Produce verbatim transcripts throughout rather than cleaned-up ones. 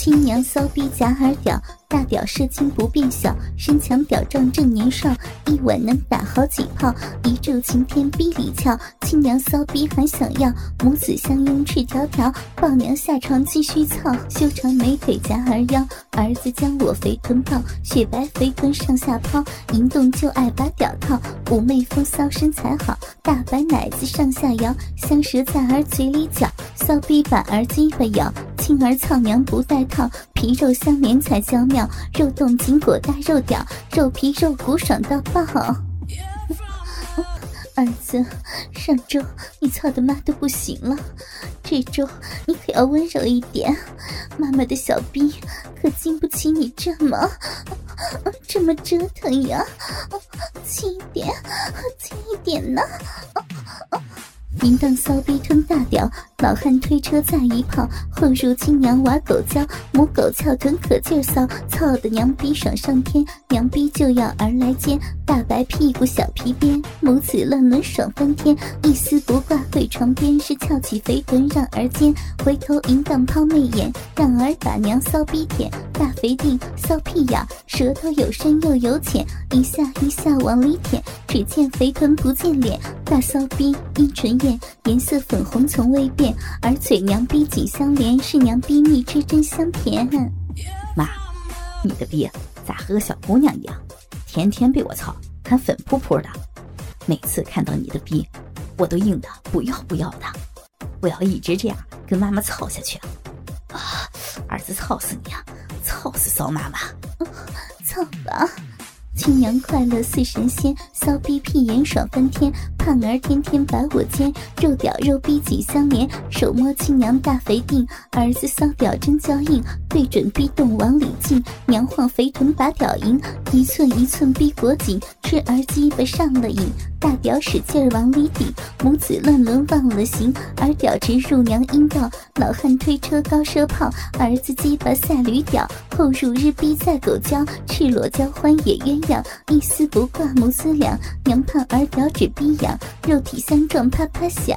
亲娘骚逼夹耳屌，大屌射精不变小，身强屌壮正年少，一晚能打好几炮，一柱擎天逼里翘，亲娘骚逼还想要，母子相拥赤条条，抱娘下床继续操，修长美腿夹儿腰，儿子将我肥臀抱，雪白肥臀上下抛，淫动就爱把屌套，妩媚风骚身材好，大白奶子上下摇，香舌在儿嘴里搅，骚逼把儿鸡巴咬，亲儿操娘不带套，皮肉相连才娇妙，肉冻紧裹大肉屌，肉皮肉骨爽到爆。儿子，上周你操的妈都不行了，这周你可要温柔一点，妈妈的小逼可经不起你这么这么折腾呀，轻一点，轻一点呢。淫荡骚逼吞大屌，老汉推车再一炮，后入亲娘娃狗叫，母狗翘臀可劲骚，操的娘逼爽上天，娘逼就要儿来奸，大白屁股小皮鞭，母子乱伦爽翻天，一丝不挂跪床边，是翘起肥臀让儿奸，回头淫荡抛媚眼，让儿把娘骚逼舔，大肥腚骚屁眼，舌头有深又有浅，一下一下往里舔，只见肥臀不见脸，大骚逼阴唇艳，颜色粉红从未变，而嘴娘逼紧相连，是娘逼蜜汁真香甜。 妈，你的逼咋和个小姑娘一样，天天被我操还粉扑扑的，每次看到你的逼我都硬的不要不要的，我要一直这样跟妈妈操下去啊！儿子操死你啊，操死骚妈妈！ 操吧，亲娘快乐似神仙，骚逼屁眼爽翻天，胖儿天天把我奸，肉屌肉逼紧相连，手摸亲娘大肥腚，儿子骚屌真娇硬，对准逼洞往里进，娘晃肥臀把屌赢，一寸一寸逼裹紧，吃儿鸡巴上了瘾，大屌使劲往里顶，母子乱伦忘了形，儿屌直入娘阴道，老汉推车高射炮，儿子鸡巴赛驴屌，后入日逼在狗叫，赤裸交欢也鸳鸯，一丝不挂母子俩，娘盼儿屌只逼痒，肉体相撞啪啪响。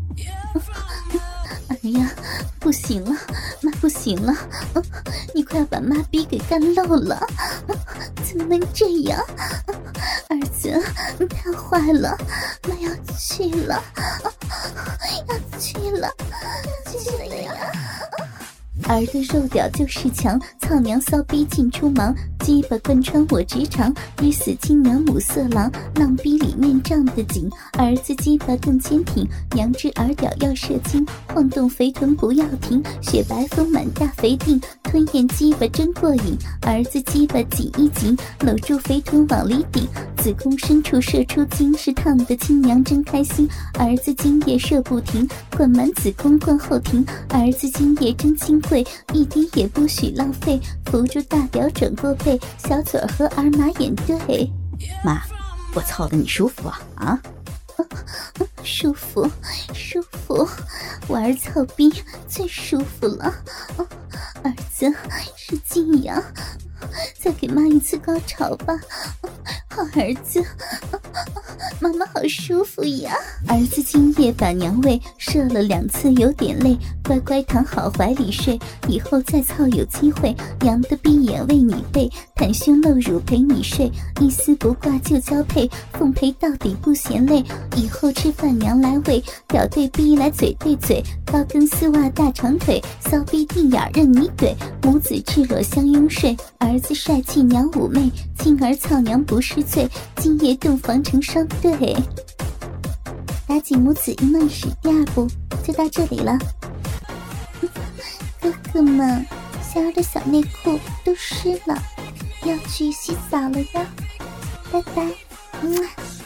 儿呀，不行了，妈不行了，你快要把妈逼给干漏了，怎么能这样？儿子，你太坏了，妈要去了，要去了，去了呀！儿的肉屌就是强，操娘骚逼进出忙，鸡巴贯穿我直肠，日死亲娘母色狼，浪逼里面胀得紧，儿子鸡巴更坚挺，娘知儿屌要射精，晃动肥臀不要停，雪白丰满大肥腚，吞咽鸡巴真过瘾，儿子鸡巴紧一紧，搂住肥臀往里顶，子宫深处射出精，是烫的亲娘真开心，儿子精液射不停，灌满子宫灌后庭，儿子精液真清贵，一滴也不许浪费，扶住大屌转过背，小嘴和儿马眼对。 妈，我操的你舒服啊啊！ 舒服舒服，我儿操逼最舒服了，儿子是静养，再给妈一次高潮吧，好儿子，妈妈好舒服呀！儿子今夜把娘喂射了两次，有点累，乖乖躺好怀里睡，以后再操有机会，娘的闭眼为你背，袒胸露乳陪你睡，一丝不挂就交配，奉陪到底不嫌累，以后吃饭娘来喂，屌对逼来嘴对嘴，高跟丝袜大长腿，骚逼地眼任你怼，母子赤裸相拥睡，儿子帅气娘妩媚，亲儿操娘不是罪，今夜洞房成双对。妲己母子一梦史第二部就到这里了，哥哥们，小儿的小内裤都湿了，要去洗澡了呀，拜拜。嗯